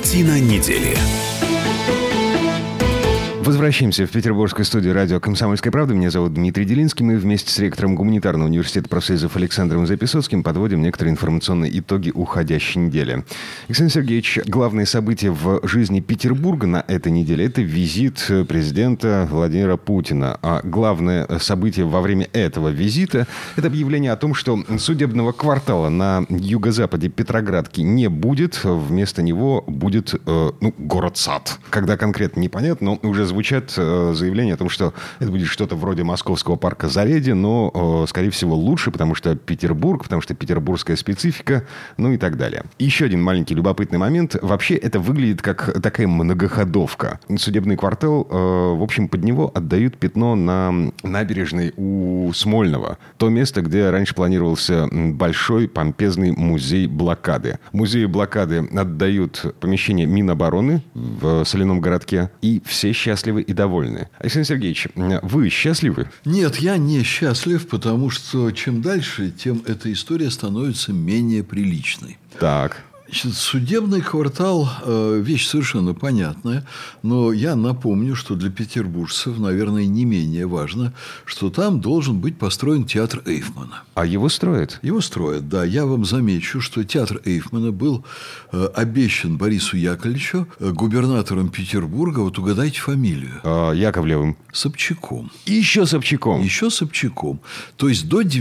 Картина недели. Возвращаемся в петербургскую студию радио «Комсомольская правда». Меня зовут Дмитрий Делинский. Мы вместе с ректором Гуманитарного университета профсоюзов Александром Записоцким подводим некоторые информационные итоги уходящей недели. Александр Сергеевич, главное событие в жизни Петербурга на этой неделе – это визит президента Владимира Путина. А главное событие во время этого визита – это объявление о том, что судебного квартала на юго-западе Петроградки не будет. Вместо него будет город-сад. Когда конкретно непонятно, но уже звучат заявления о том, что это будет что-то вроде московского парка Зареди, но, скорее всего, лучше, потому что Петербург, потому что петербургская специфика, ну и так далее. Еще один маленький любопытный момент. Вообще это выглядит как такая многоходовка. Судебный квартал, в общем, под него отдают пятно на набережной у Смольного. То место, где раньше планировался большой помпезный музей блокады. Музею блокады отдают помещение Минобороны в Соляном городке, и все счастливы и довольны. Александр Сергеевич, вы счастливы? Нет, я не счастлив, потому что чем дальше, тем эта история становится менее приличной. Так. Значит, судебный квартал – вещь совершенно понятная, но я напомню, что для петербуржцев, наверное, не менее важно, что там должен быть построен театр Эйфмана. А его строят? Его строят, да. Я вам замечу, что театр Эйфмана был обещан Борису Яковлевичу губернатором Петербурга. Вот угадайте фамилию. Яковлевым. Собчаком. Еще Собчаком. Еще Собчаком. То есть до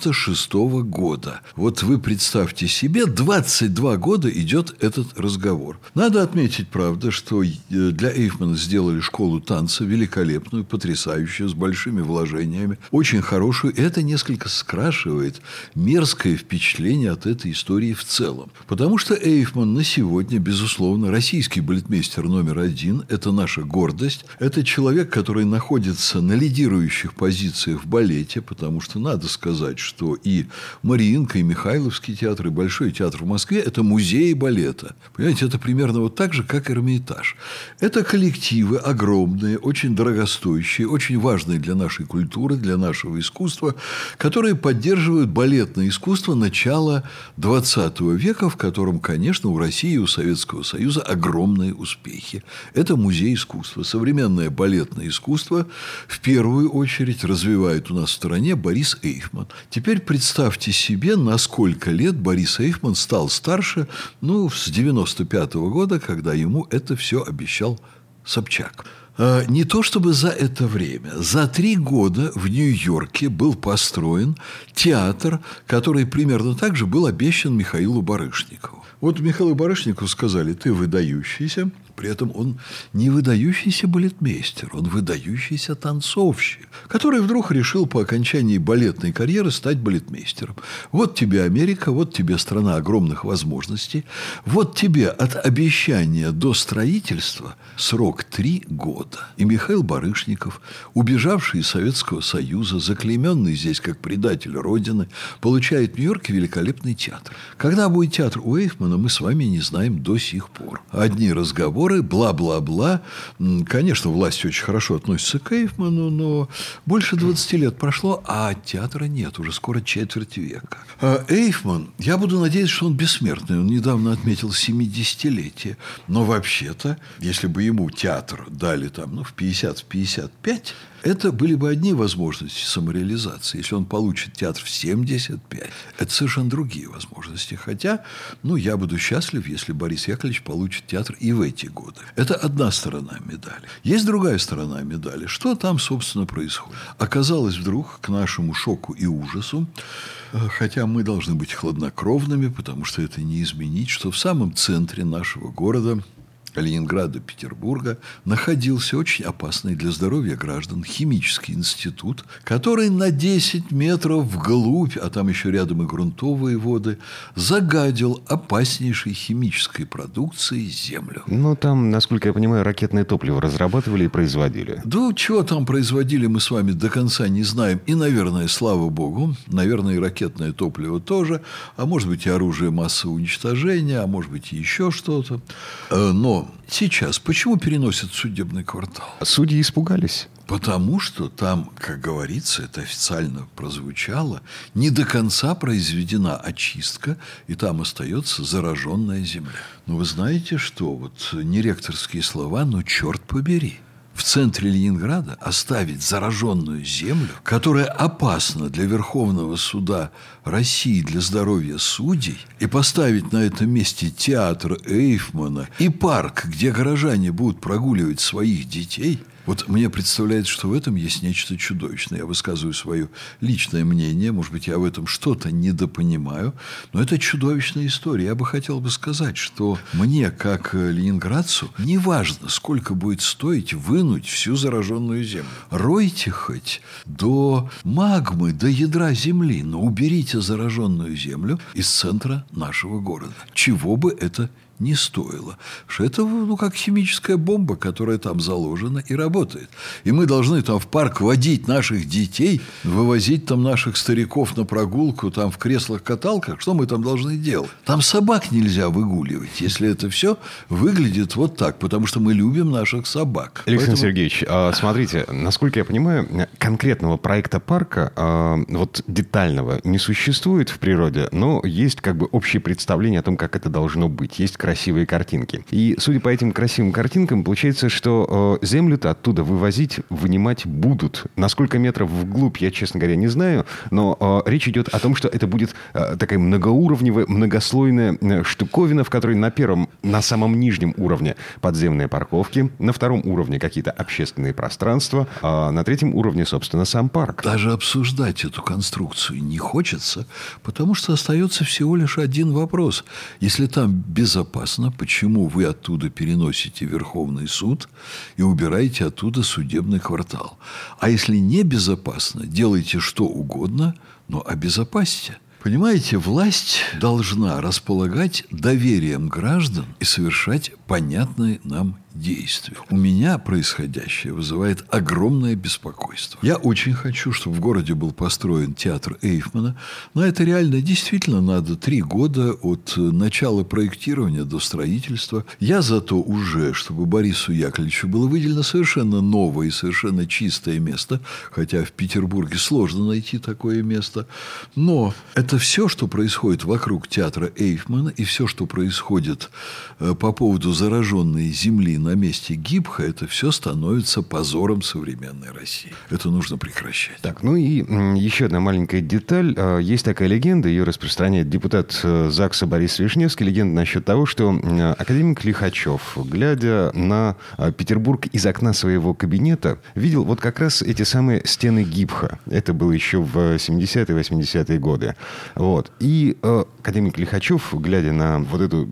96-го года. Вот вы представьте себе, 22 года идет этот разговор. Надо отметить, правда, что для Эйфмана сделали школу танца великолепную, потрясающую, с большими вложениями, очень хорошую. И это несколько скрашивает мерзкое впечатление от этой истории в целом. Потому что Эйфман на сегодня, безусловно, российский балетмейстер номер один. Это наша гордость. Это человек, который находится на лидирующих позициях в балете, потому что надо сказать, что и Мариинка, и Михайловский театр, и Большой театр в Москве – это музеи балета. Понимаете, это примерно вот так же, как Эрмитаж. Это коллективы огромные, очень дорогостоящие, очень важные для нашей культуры, для нашего искусства, которые поддерживают балетное искусство начала XX века, в котором, конечно, у России и у Советского Союза огромные успехи. Это музей искусства. Современное балетное искусство в первую очередь развивает у нас в стране Борис Эйфман. Теперь представьте себе, на сколько лет Борис Эйфман стал старше, с 95-го года, когда ему это все обещал Собчак. Не то чтобы за это время. За 3 года в Нью-Йорке был построен театр, который примерно так же был обещан Михаилу Барышникову. Вот Михаилу Барышникову сказали: ты выдающийся. При этом он не выдающийся балетмейстер, он выдающийся танцовщик, который вдруг решил по окончании балетной карьеры стать балетмейстером. Вот тебе Америка, вот тебе страна огромных возможностей, вот тебе от обещания до строительства срок 3 года. И Михаил Барышников, убежавший из Советского Союза, заклейменный здесь как предатель Родины, получает в Нью-Йорке великолепный театр. Когда будет театр у Эйфмана, мы с вами не знаем до сих пор. Одни разговоры, бла-бла-бла. Конечно, власть очень хорошо относится к Эйфману, но больше 20 лет прошло, а театра нет, уже скоро четверть века. Эйфман, я буду надеяться, что он бессмертный. Он недавно отметил 70-летие. Но вообще-то, если бы ему театр дали в 50-55, это были бы одни возможности самореализации. Если он получит театр в 75, это совершенно другие возможности. Хотя, я буду счастлив, если Борис Яковлевич получит театр и в эти годы. Это одна сторона медали. Есть другая сторона медали. Что там, собственно, происходит? Оказалось вдруг, к нашему шоку и ужасу, хотя мы должны быть хладнокровными, потому что это не изменить, что в самом центре нашего города, Ленинграда, Петербурга, находился очень опасный для здоровья граждан химический институт, который на 10 метров вглубь, а там еще рядом и грунтовые воды, загадил опаснейшей химической продукцией землю. Там, насколько я понимаю, ракетное топливо разрабатывали и производили. Да, чего там производили, мы с вами до конца не знаем. И, наверное, слава богу, наверное, и ракетное топливо тоже, а может быть, и оружие массового уничтожения, а может быть, и еще что-то. Но Но сейчас почему переносят судебный квартал? Судьи испугались. Потому что там, как говорится, это официально прозвучало, не до конца произведена очистка, и там остается зараженная земля. Но вы знаете что? Вот не ректорские слова, но черт побери. В центре Ленинграда оставить зараженную землю, которая опасна для Верховного суда России, для здоровья судей, и поставить на этом месте театр Эйфмана и парк, где горожане будут прогуливать своих детей. Вот мне представляется, что в этом есть нечто чудовищное. Я высказываю свое личное мнение. Может быть, я в этом что-то недопонимаю. Но это чудовищная история. Я бы хотел сказать, что мне, как ленинградцу, не важно, сколько будет стоить вынуть всю зараженную землю. Ройте хоть до магмы, до ядра земли, но уберите зараженную землю из центра нашего города. Чего бы это не стоило. Что это, как химическая бомба, которая там заложена и работает. И мы должны там в парк водить наших детей, вывозить там наших стариков на прогулку, там в креслах-каталках. Что мы там должны делать? Там собак нельзя выгуливать, если это все выглядит вот так, потому что мы любим наших собак. Александр Сергеевич, смотрите, насколько я понимаю, конкретного проекта парка, вот детального, не существует в природе, но есть как бы общее представление о том, как это должно быть. Есть красивые картинки. И, судя по этим красивым картинкам, получается, что землю-то оттуда вынимать будут. На сколько метров вглубь, я, честно говоря, не знаю, но речь идет о том, что это будет такая многоуровневая, многослойная штуковина, в которой на самом нижнем уровне подземные парковки, на втором уровне какие-то общественные пространства, а на третьем уровне, собственно, сам парк. Даже обсуждать эту конструкцию не хочется, потому что остается всего лишь один вопрос. Если там безопасно, почему вы оттуда переносите Верховный суд и убираете оттуда судебный квартал? А если небезопасно, делайте что угодно, но обезопасьте. Понимаете, власть должна располагать доверием граждан и совершать понятные нам действия. У меня происходящее вызывает огромное беспокойство. Я очень хочу, чтобы в городе был построен театр Эйфмана, но это реально действительно надо 3 года от начала проектирования до строительства. Я зато уже, чтобы Борису Яковлевичу было выделено совершенно новое и совершенно чистое место, хотя в Петербурге сложно найти такое место, но это все, что происходит вокруг театра Эйфмана, и все, что происходит по поводу зараженной земли на месте ГИБХа, это все становится позором современной России. Это нужно прекращать. Так, ну и еще одна маленькая деталь. Есть такая легенда, ее распространяет депутат ЗАГСа Борис Вишневский. Легенда насчет того, что академик Лихачев, глядя на Петербург из окна своего кабинета, видел вот как раз эти самые стены ГИБХа. Это было еще в 70-е, 80-е годы. Вот. И академик Лихачев, глядя на вот эту,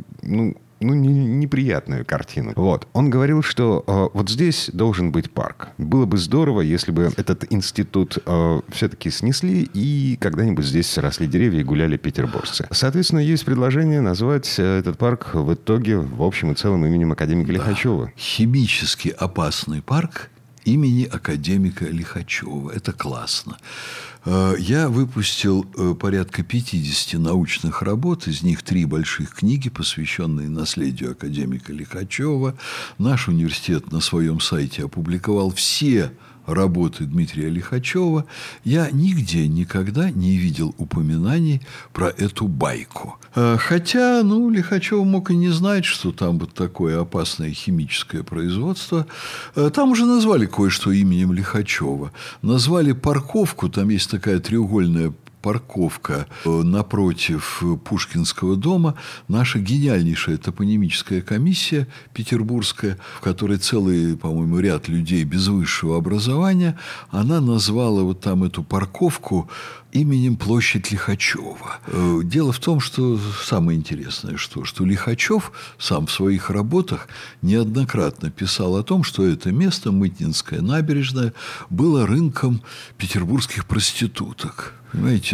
неприятную картину. Вот. Он говорил, что вот здесь должен быть парк. Было бы здорово, если бы этот институт все-таки снесли, и когда-нибудь здесь росли деревья и гуляли петербуржцы. Соответственно, есть предложение назвать этот парк в итоге, в общем и целом, именем академика Лихачева. Химически опасный парк имени академика Лихачева. Это классно. Я выпустил порядка 50 научных работ, из них 3 больших книги, посвященные наследию академика Лихачева. Наш университет на своем сайте опубликовал все работы Дмитрия Лихачева. Я нигде никогда не видел упоминаний про эту байку. Хотя, Лихачев мог и не знать, что там вот такое опасное химическое производство. Там уже назвали кое-что именем Лихачева. Назвали парковку, там есть такая треугольная парковка напротив Пушкинского дома. Наша гениальнейшая топонимическая комиссия петербургская, в которой целый, по-моему, ряд людей без высшего образования, она назвала вот там эту парковку именем площадь Лихачева. Дело в том, что самое интересное, что Лихачев сам в своих работах неоднократно писал о том, что это место, Мытнинская набережная, было рынком петербургских проституток. Понимаете,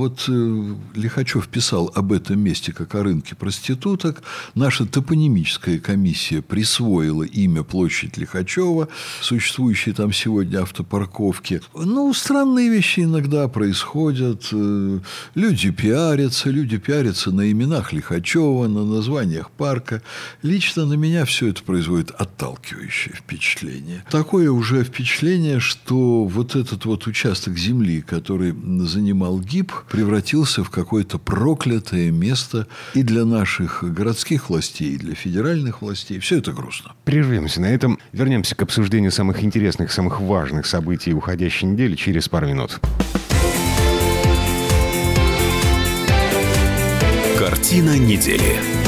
Лихачев писал об этом месте как о рынке проституток. Наша топонимическая комиссия присвоила имя площадь Лихачева, существующей там сегодня автопарковки. Странные вещи иногда происходят. происходят. Люди пиарятся на именах Лихачева, на названиях парка. Лично на меня все это производит отталкивающее впечатление. Такое уже впечатление, что вот этот вот участок земли, который занимал ГИБ, превратился в какое-то проклятое место и для наших городских властей, и для федеральных властей. Все это грустно. Прервемся на этом. Вернемся к обсуждению самых интересных, самых важных событий уходящей недели через пару минут. Картина недели.